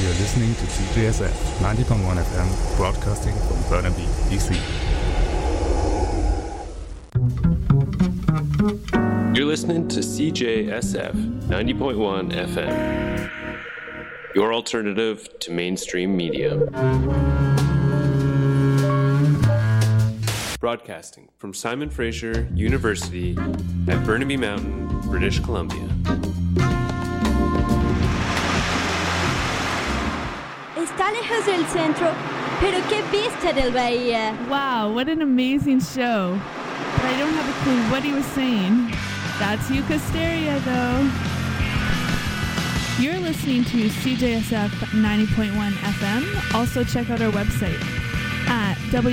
You're listening to CJSF 90.1 FM, broadcasting from Burnaby, BC. You're listening to CJSF 90.1 FM, your alternative to mainstream media. Broadcasting from Simon Fraser University at Burnaby Mountain, British Columbia. Está lejos del centro, pero qué vista del bahía. Wow, what an amazing show. But I don't have a clue what he was saying. That's Eucasteria, though. You're listening to CJSF 90.1 FM. Also check out our website at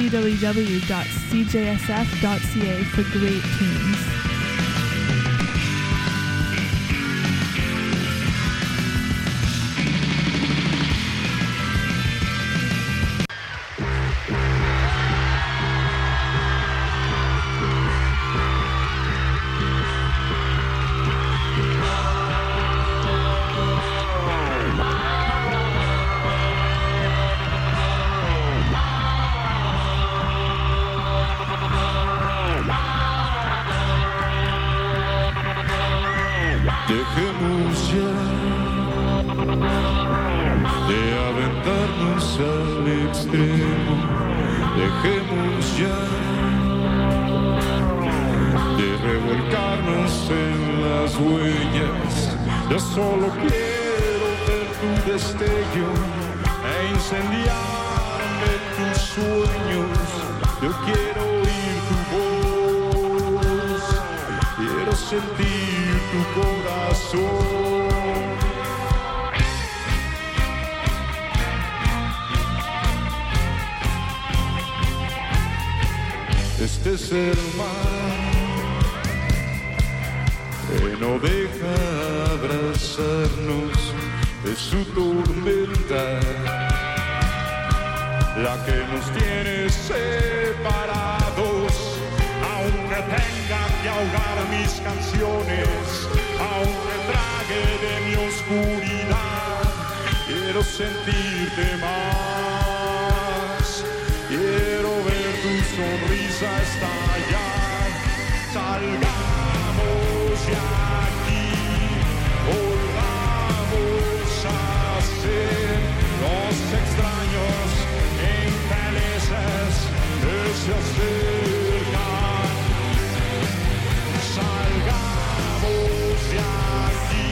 www.cjsf.ca for great tunes. Dejemos ya de aventarnos al extremo, dejemos ya de revolcarnos en las huellas. Yo solo quiero ver tu destello e incendiarme tus sueños. Yo quiero oír tu voz, quiero sentir tu corazón. Este es el mar que no deja abrazarnos de su tormenta, la que nos tiene separados. Aunque tenga que ahogar mis canciones, aunque trague de mi oscuridad, quiero sentirte más, quiero ver tu sonrisa estallar. Salgamos de aquí, volvamos a ser los extraños infelices que se acercan. Salgamos de aquí,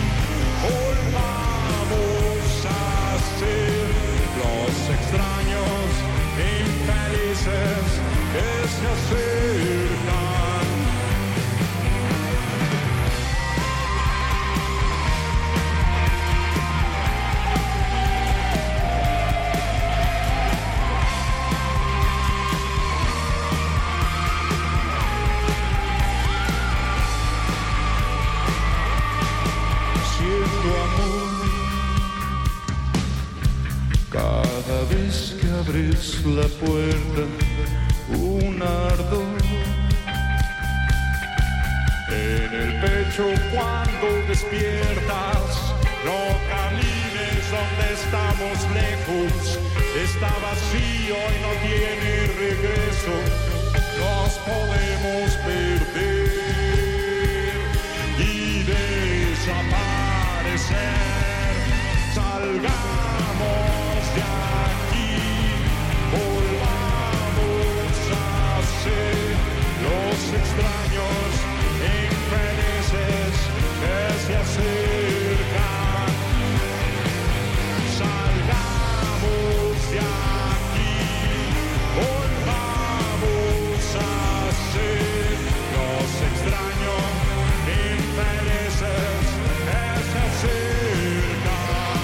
volvamos a ser los extraños infelices que se acercan. Cada vez que abres la puerta, un ardor en el pecho cuando despiertas. No camines donde estamos lejos, está vacío y no tiene regreso. Nos podemos perder y desaparecer. Salgamos de aquí, volvamos a ser los extraños infelices que se acercan. Salgamos de aquí, volvamos a ser los extraños infelices que se acercan.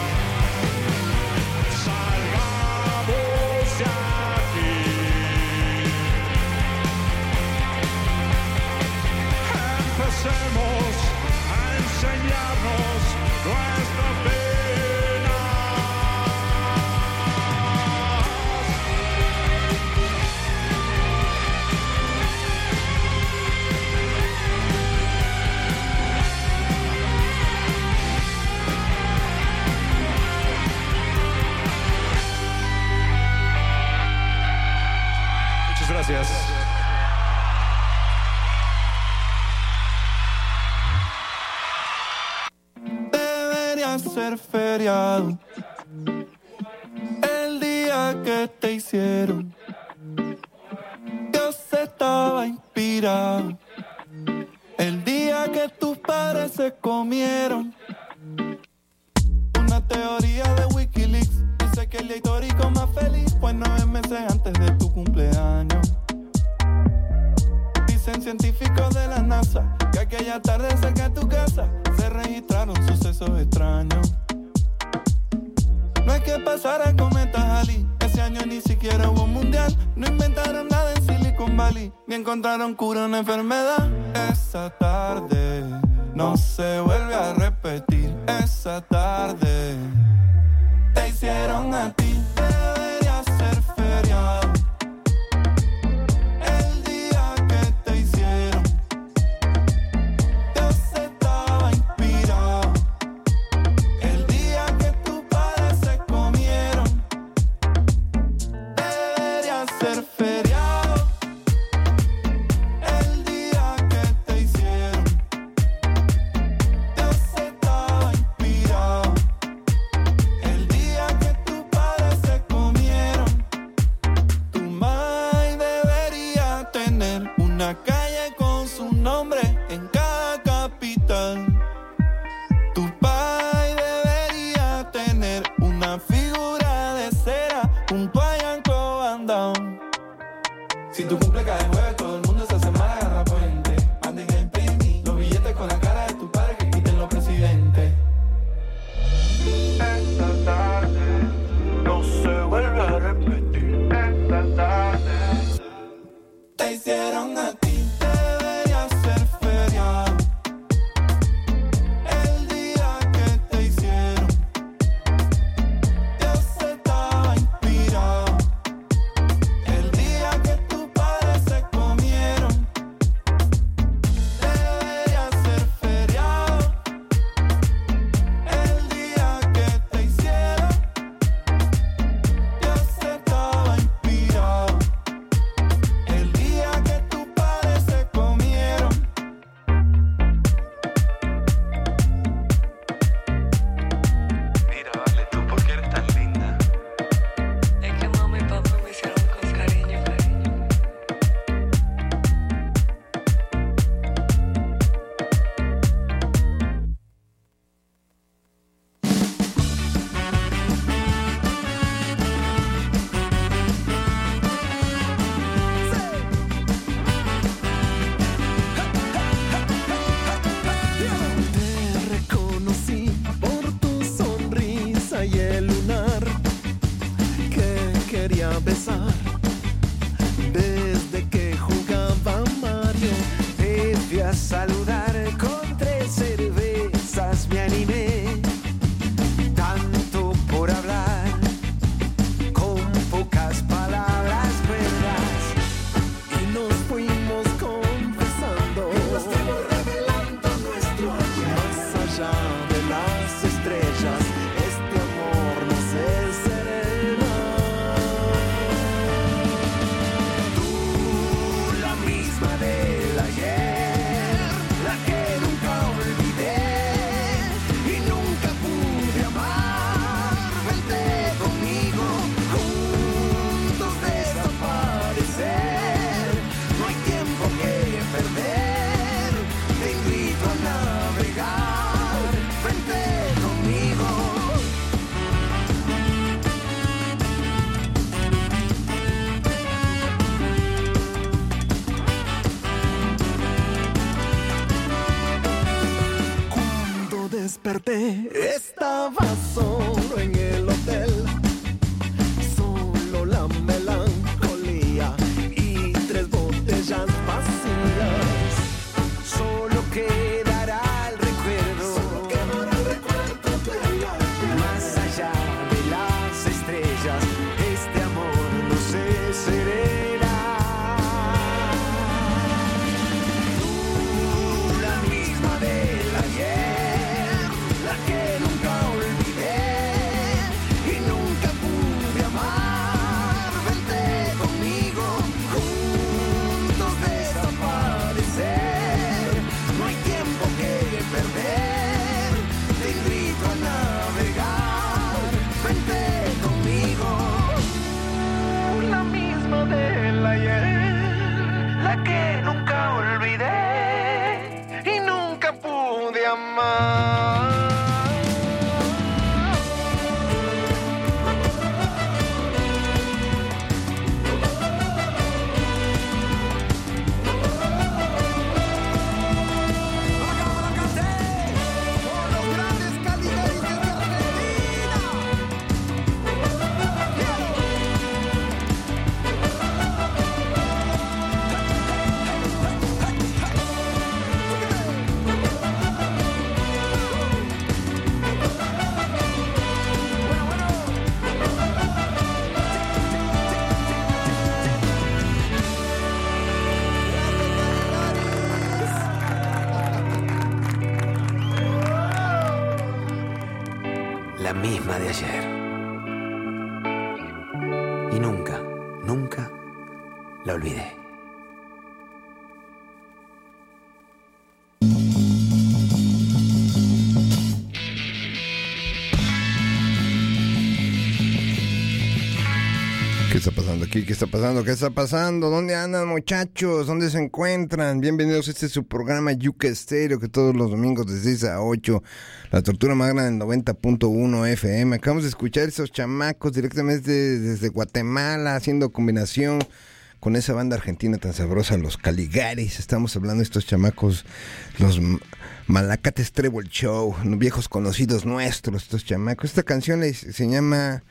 Salgamos de aquí. Empecemos a enseñarnos nuestra pena. Gracias. Debería ser feriado el día que te hicieron. Dios estaba inspirado el día que tus padres se comieron. Una teoría de Wikileaks dice que el día histórico más feliz fue 9 meses antes de tu cumpleaños. Dicen científicos de la NASA que aquella tarde cerca de tu casa se registraron sucesos extraños. No es que pasara cometa Halley, ese año ni siquiera hubo mundial. No inventaron nada en Silicon Valley, ni encontraron cura a una enfermedad. Esa tarde no se vuelve a repetir. Esa tarde te hicieron a ti. Debería ser feriado el día que te hicieron. Dios estaba inspirado el día que tus padres se comieron. Debería ser feriado el día que te hicieron. Dios estaba inspirado el día que tus padres se comieron. Tu mai debería tener una calle con su nombre en cada capital. Tu pai debería tener una figura de cera junto a Yanko Van Damme. Si tu cumple cae jueves, todo el mundo esa semana agarra puente. Manden a imprimir los billetes con la cara de tu padre que quiten los presidentes. Esta tarde no se vuelve a repetir. Esta tarde te hicieron a ti. Debería ser feriado el día que te hicieron. Dios estaba inspirado el día que tus padres se comieron. Debería ser feriado el día que te hicieron. Dios estaba inspirado el día que tus padres se comieron. Mira, vale, tú, ¿por qué eres tan linda? Es que mamá y papá me hicieron con cariño, cariño. Te reconocí por tu sonrisa y el lunar que quería besar. Desde que jugaba Mario, te fui a saludar con 3 cervezas, me animé tanto por hablar con pocas palabras cuerdas y nos fuimos confesando. Nos fuimos revelando nuestro amor. Más allá de las estrellas, este amor no se serena. Tú, la misma del ayer, la que nunca olvidé y nunca pude amar. Vente conmigo, juntos desaparecer. No hay tiempo que perder, te invito a navegar. Vente conmigo. Cuando desperté, estaba solo en el hotel. Solo la melancolía y 3 botellas vacías. Solo quedará el recuerdo. Más allá de las estrellas, este amor no se serena. Tú, la misma del ayer, la que nunca olvidé y nunca pude amar. Vente conmigo, juntos La misma de ayer. Y nunca, nunca la olvidé. ¿Qué está pasando aquí? ¿Qué está pasando? ¿Qué está pasando? ¿Dónde andan, muchachos? ¿Dónde se encuentran? Bienvenidos a este su programa Yuca Estéreo, que todos los domingos de 6 a 8, la tortura más grande del 90.1 FM. Acabamos de escuchar esos chamacos directamente desde Guatemala, haciendo combinación con esa banda argentina tan sabrosa, los Caligaris. Estamos hablando de estos chamacos, los Malacates Treble Show, viejos conocidos nuestros, estos chamacos. Esta canción se llama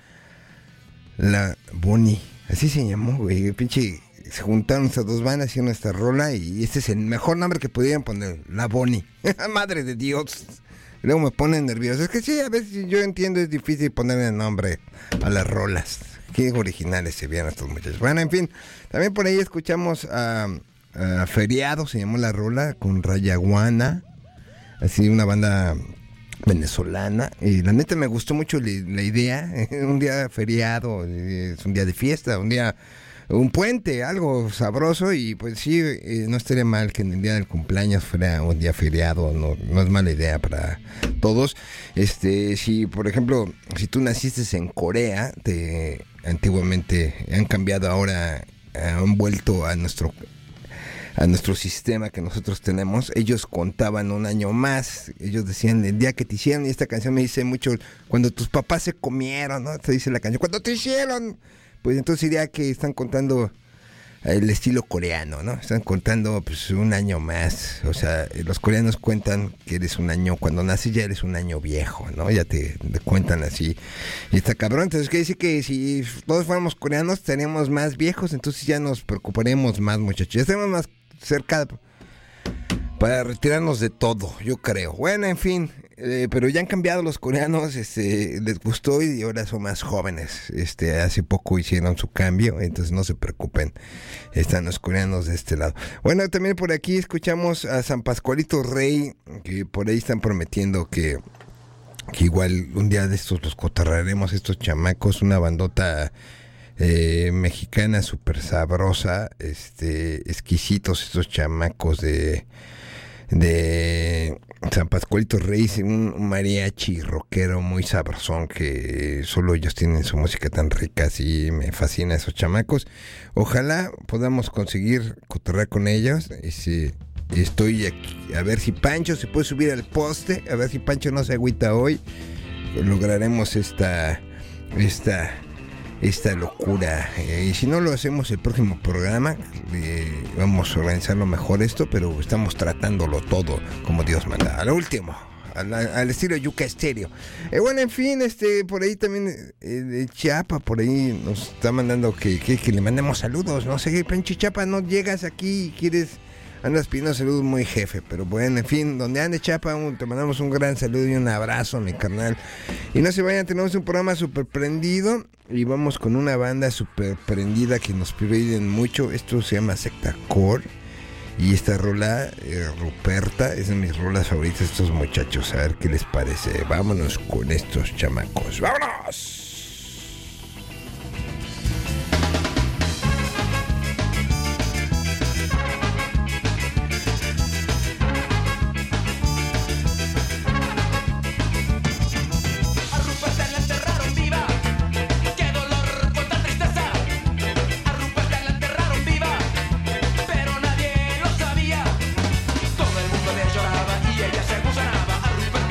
La Bonnie, así se llamó, güey. Pinche, se juntaron estas dos bandas, hicieron esta rola y este es el mejor nombre que pudieran poner, La Bonnie. Madre de Dios. Y luego me ponen nervioso. Es que sí, a veces yo entiendo, es difícil ponerle el nombre a las rolas. Qué originales se vieron estos muchachos. Bueno, en fin, también por ahí escuchamos a Feriado, se llamó la rola, con Rayaguana, así una banda venezolana, y la neta me gustó mucho la idea. Un día feriado, es un día de fiesta, un puente, algo sabroso, y pues sí, no estaría mal que en el día del cumpleaños fuera un día feriado, no es mala idea para todos. Si por ejemplo, si tú naciste en Corea, antiguamente han cambiado ahora, han vuelto a nuestro sistema que nosotros tenemos. Ellos contaban un año más, ellos decían el día que te hicieron, y esta canción me dice mucho cuando tus papás se comieron, ¿no? Te dice la canción, cuando te hicieron, pues entonces diría que están contando el estilo coreano, ¿no? Están contando pues un año más. O sea, los coreanos cuentan que eres un año, cuando naces ya eres un año viejo, ¿no? Ya te cuentan así. Y está cabrón. Entonces quiere decir que si todos fuéramos coreanos estaríamos más viejos, entonces ya nos preocuparemos más, muchachos. Ya estaremos más cerca para retirarnos de todo, yo creo. Bueno, en fin, pero ya han cambiado los coreanos, les gustó y ahora son más jóvenes. Hace poco hicieron su cambio, entonces no se preocupen, están los coreanos de este lado. Bueno, también por aquí escuchamos a San Pascualito Rey, que por ahí están prometiendo que igual un día de estos los cotarraremos, estos chamacos, una bandota mexicana súper sabrosa, exquisitos estos chamacos de San Pascualito Reyes, un mariachi rockero muy sabrosón que solo ellos tienen su música tan rica, así me fascina esos chamacos. Ojalá podamos conseguir cotorrear con ellos. Estoy aquí, a ver si Pancho se puede subir al poste, a ver si Pancho no se agüita hoy. Lograremos esta locura, y si no lo hacemos el próximo programa, vamos a organizarlo mejor esto, pero estamos tratándolo todo como Dios manda, a lo último, al estilo Yuca Estéreo. Bueno, en fin, por ahí también de Chiapa, por ahí nos está mandando que le mandemos saludos, no sé, pinche Chiapa, no llegas aquí, andas pidiendo saludos muy jefe, pero bueno, en fin, donde ande Chapa, te mandamos un gran saludo y un abrazo, mi carnal. Y no se vayan, tenemos un programa súper prendido y vamos con una banda súper prendida que nos piden mucho. Esto se llama Secta Core y esta rola, Ruperta, es de mis rolas favoritas de estos muchachos. A ver qué les parece. Vámonos con estos chamacos. ¡Vámonos! Todo el mundo le lloraba y ella se emocionaba. A Ruperta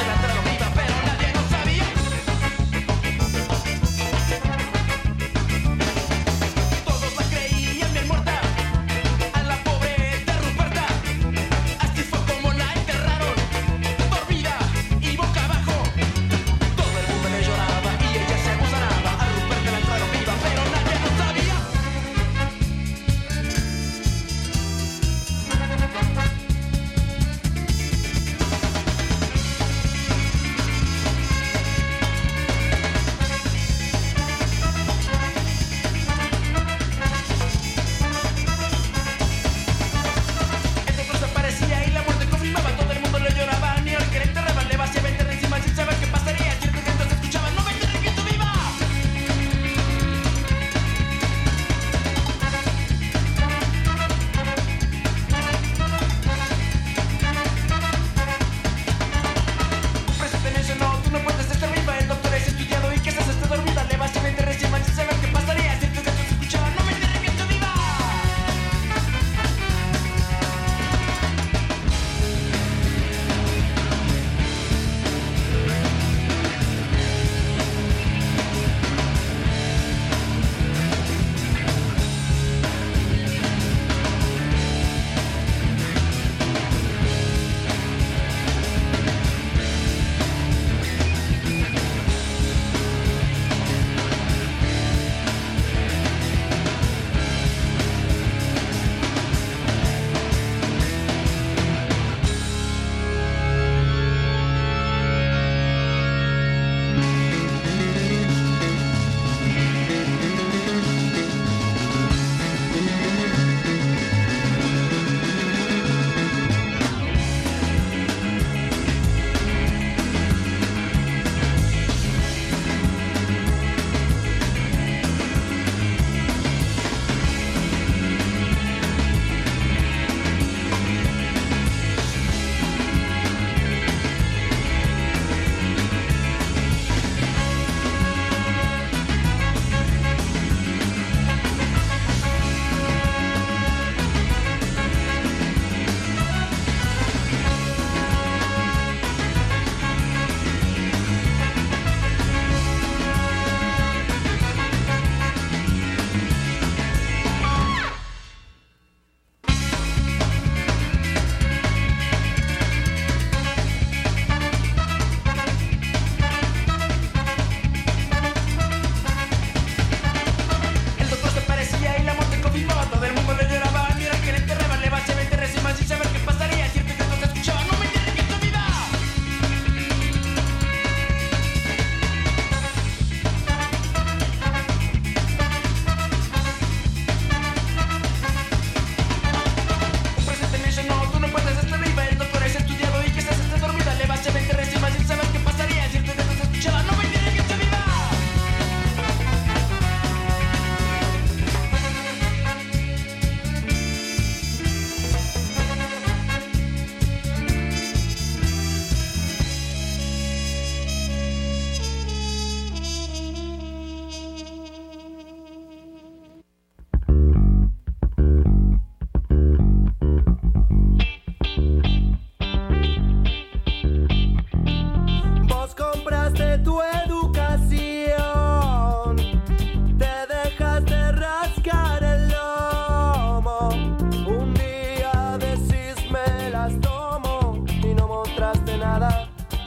tu educación, te dejaste rascar el lomo. Un día decís me las tomo y no mostraste nada.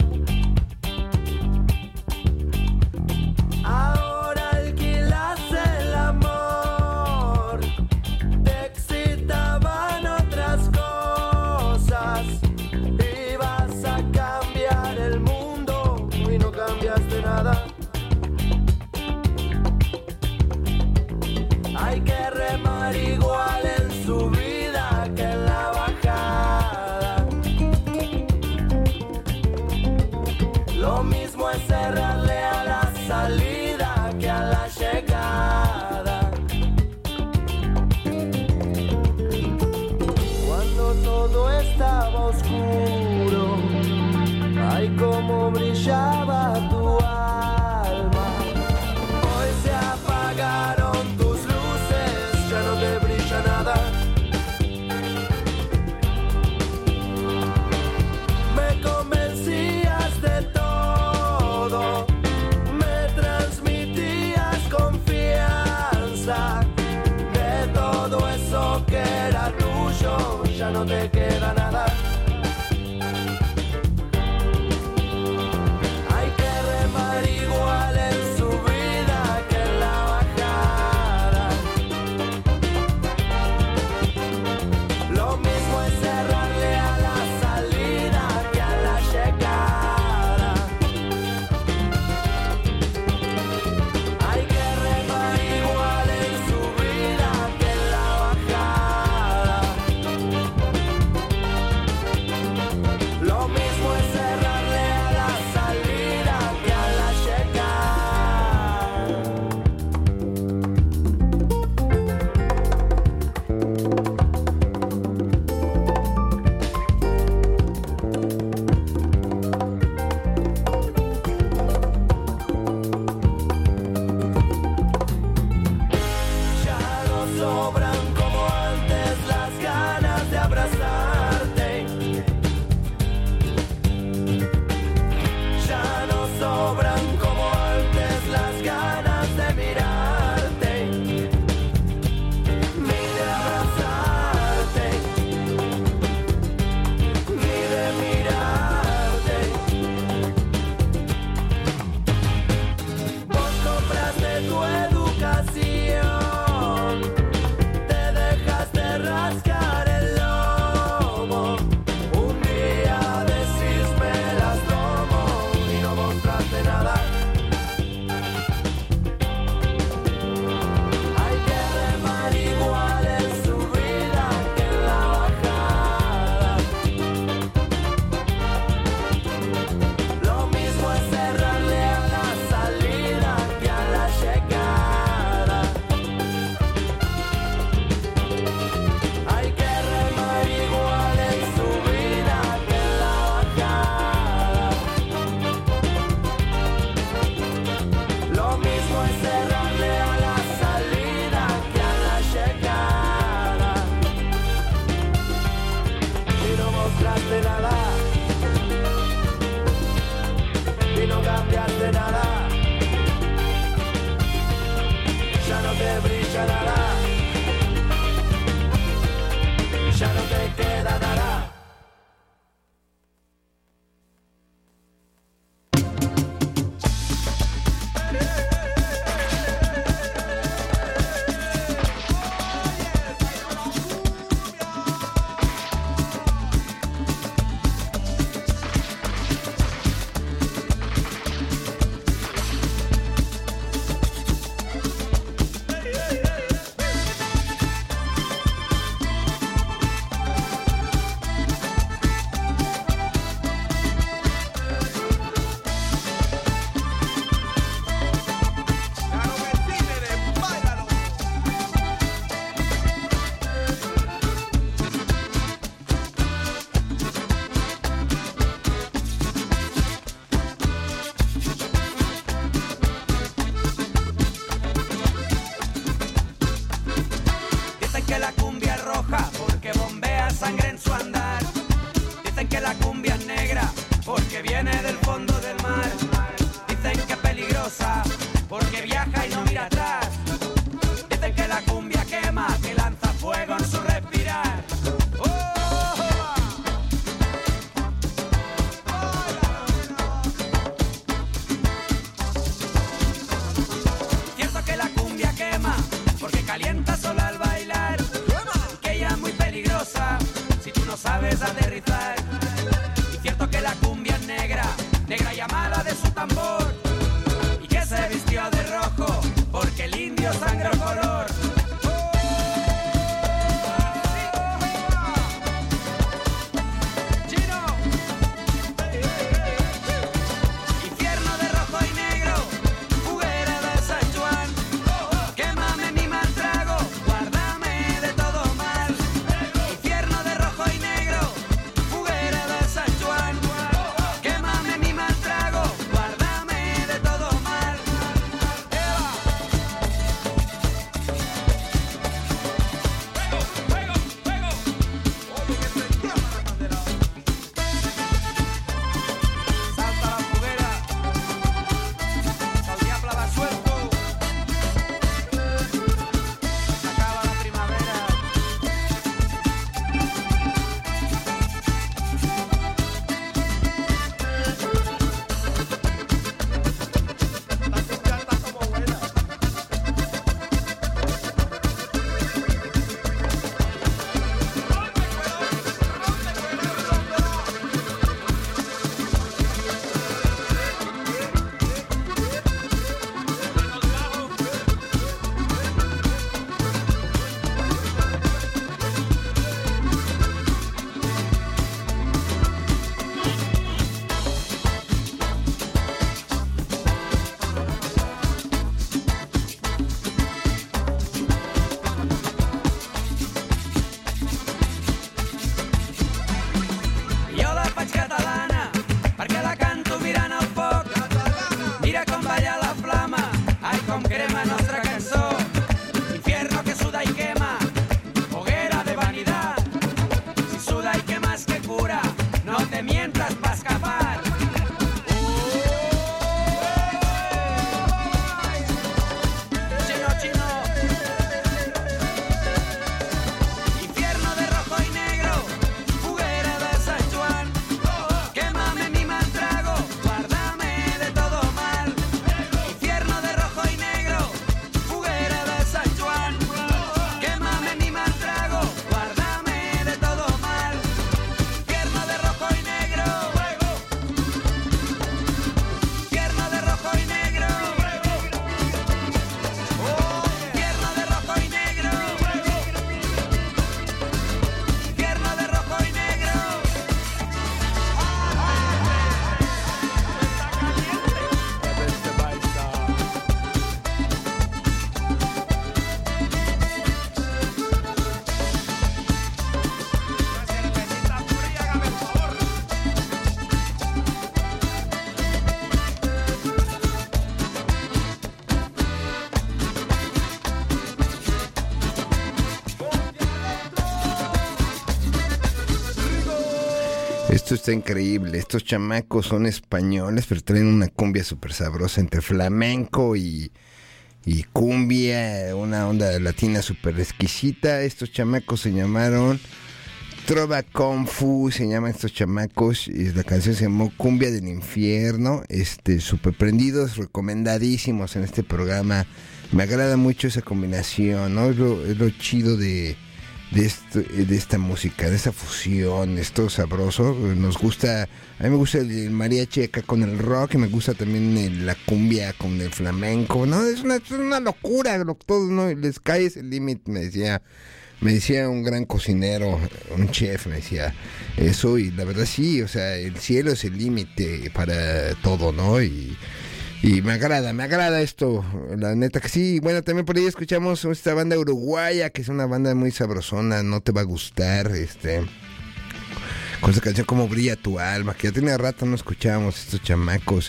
Ahora alquilas el amor, te excitaban otras cosas. Ibas a cambiar el mundo y no cambiaste nada. Hay que remar igual en su vida que en la bajada. Lo mismo es cerrarle a la salida que a la llegada. Cuando todo estaba oscuro, ay, cómo brillaba tu alma. Hoy se apagaron tus luces, ya no te brilla nada. Me convencías de todo, me transmitías confianza. De todo eso que era tuyo, ya no te queda nada. Hay que remar igual en su vida que en la bajada. Lo mismo es cerrarle a la salida que a la llegada. Hay que remar igual en su vida que en la bajada. Lo mismo es cerrarle a la salida que a la ya no sobran como antes las ganas de abrazarte. Ya no sobran como antes las ganas de mirarte, ni de abrazarte, ni de mirarte. Vos compraste tu educación, te dejaste rascar el lomo. Un día decís me las tomo y no mostraste nada. Hay que remar igual en su vida que en la bajada. Lo mismo es cerrarle a la salida que a la llegada. Hay que remar igual en su vida que en la bajada. Lo mismo es cerrarle a la salida que a la llegada. Y no mostraste nada, y no cambiaste nada. Ya no te brilla nada, ya no te queda nada. que la cumbia es negra porque viene del fondo del mar. Dicen Esto está increíble. Estos chamacos son españoles, pero traen una cumbia súper sabrosa entre flamenco y cumbia, una onda latina súper exquisita. Estos chamacos se llamaron Trova Kung Fu, se llaman estos chamacos, y la canción se llamó Cumbia del Infierno. Súper prendidos, recomendadísimos en este programa. Me agrada mucho esa combinación, ¿no? Es lo chido de esta música, de esta fusión, es todo sabroso. Nos gusta, a mí me gusta el mariachi acá con el rock, y me gusta también la cumbia con el flamenco, ¿no? Es una locura, todo, ¿no? Les cae ese límite, me decía un gran cocinero, un chef, me decía eso, y la verdad sí, o sea, el cielo es el límite para todo, ¿no? Y me agrada esto, la neta que sí. Bueno, también por ahí escuchamos esta banda uruguaya, que es una banda muy sabrosona, No Te Va a Gustar, con esa canción Como Brilla Tu Alma, que ya tiene rato no escuchábamos estos chamacos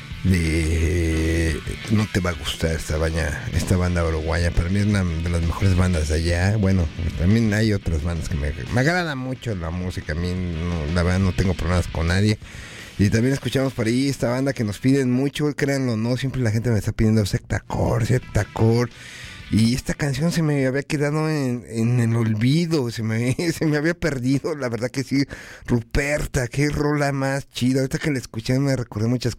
de No Te Va a Gustar, esta banda uruguaya. Para mí es una de las mejores bandas de allá. Bueno, también hay otras bandas que me agrada mucho la música, a mí la verdad no tengo problemas con nadie. Y también escuchamos por ahí esta banda que nos piden mucho, créanlo o no, siempre la gente me está pidiendo Sectacore. Y esta canción se me había quedado en el olvido, se me había perdido, la verdad que sí. Ruperta, qué rola más chida. Ahorita que la escuché me recordé muchas